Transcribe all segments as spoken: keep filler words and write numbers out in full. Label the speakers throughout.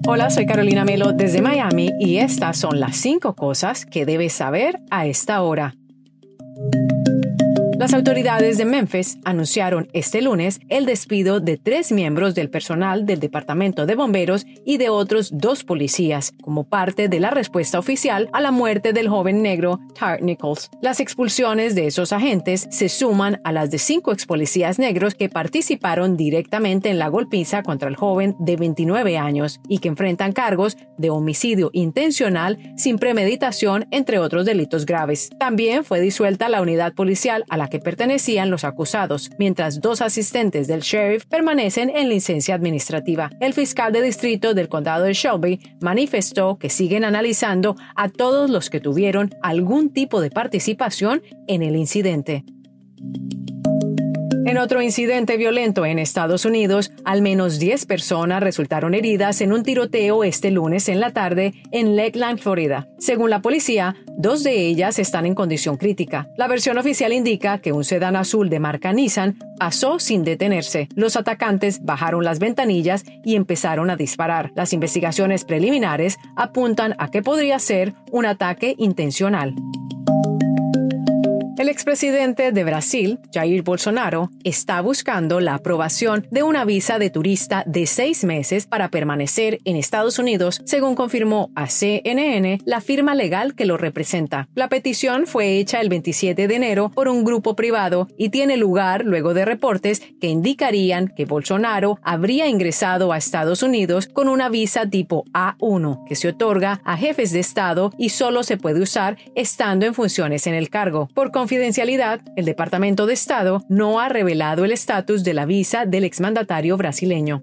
Speaker 1: Hola, soy Carolina Melo desde Miami y estas son las cinco cosas que debes saber a esta hora. Las autoridades de Memphis anunciaron este lunes el despido de tres miembros del personal del Departamento de Bomberos y de otros dos policías, como parte de la respuesta oficial a la muerte del joven negro Tyre Nichols. Las expulsiones de esos agentes se suman a las de cinco expolicías negros que participaron directamente en la golpiza contra el joven de veintinueve años y que enfrentan cargos de homicidio intencional sin premeditación, entre otros delitos graves. También fue disuelta la unidad policial a la que pertenecían los acusados, mientras dos asistentes del sheriff permanecen en licencia administrativa. El fiscal de distrito del condado de Shelby manifestó que siguen analizando a todos los que tuvieron algún tipo de participación en el incidente. En otro incidente violento en Estados Unidos, al menos diez personas resultaron heridas en un tiroteo este lunes en la tarde en Lakeland, Florida. Según la policía, dos de ellas están en condición crítica. La versión oficial indica que un sedán azul de marca Nissan pasó sin detenerse. Los atacantes bajaron las ventanillas y empezaron a disparar. Las investigaciones preliminares apuntan a que podría ser un ataque intencional. El expresidente de Brasil, Jair Bolsonaro, está buscando la aprobación de una visa de turista de seis meses para permanecer en Estados Unidos, según confirmó a C N N la firma legal que lo representa. La petición fue hecha el veintisiete de enero por un grupo privado y tiene lugar luego de reportes que indicarían que Bolsonaro habría ingresado a Estados Unidos con una visa tipo A uno, que se otorga a jefes de Estado y solo se puede usar estando en funciones en el cargo. Por confidencialidad, el Departamento de Estado no ha revelado el estatus de la visa del exmandatario brasileño.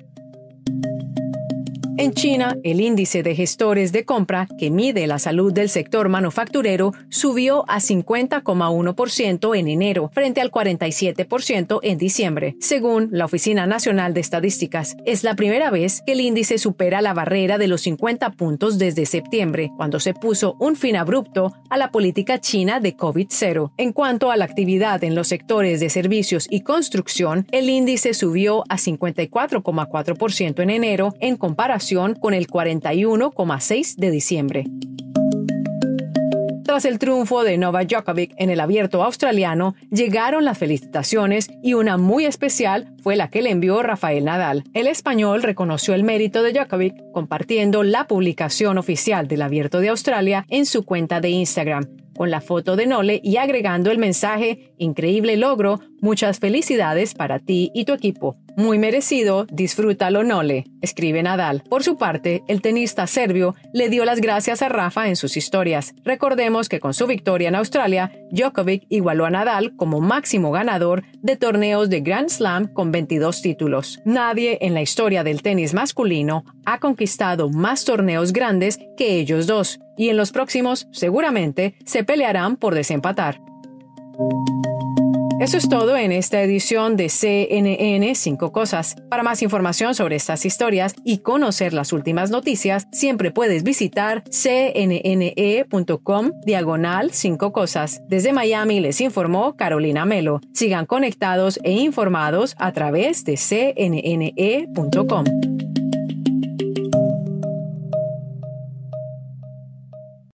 Speaker 1: En China, el índice de gestores de compra, que mide la salud del sector manufacturero, subió a cincuenta coma uno por ciento en enero, frente al cuarenta y siete por ciento en diciembre, según la Oficina Nacional de Estadísticas. Es la primera vez que el índice supera la barrera de los cincuenta puntos desde septiembre, cuando se puso un fin abrupto a la política china de COVID cero. En cuanto a la actividad en los sectores de servicios y construcción, el índice subió a cincuenta y cuatro coma cuatro por ciento en enero, en comparación con el cuarenta y uno coma seis por ciento de diciembre. Tras el triunfo de Novak Djokovic en el Abierto Australiano, llegaron las felicitaciones y una muy especial fue la que le envió Rafael Nadal. El español reconoció el mérito de Djokovic compartiendo la publicación oficial del Abierto de Australia en su cuenta de Instagram, con la foto de Nole y agregando el mensaje: increíble logro, muchas felicidades para ti y tu equipo. Muy merecido, disfrútalo Nole, escribe Nadal. Por su parte, el tenista serbio le dio las gracias a Rafa en sus historias. Recordemos que con su victoria en Australia, Djokovic igualó a Nadal como máximo ganador de torneos de Grand Slam con veintidós títulos. Nadie en la historia del tenis masculino ha conquistado más torneos grandes que ellos dos, y en los próximos seguramente se pelearán por desempatar. Eso es todo en esta edición de C N N cinco Cosas. Para más información sobre estas historias y conocer las últimas noticias, siempre puedes visitar cnne.com diagonal cinco cosas. Desde Miami les informó Carolina Melo. Sigan conectados e informados a través de c n n e punto com.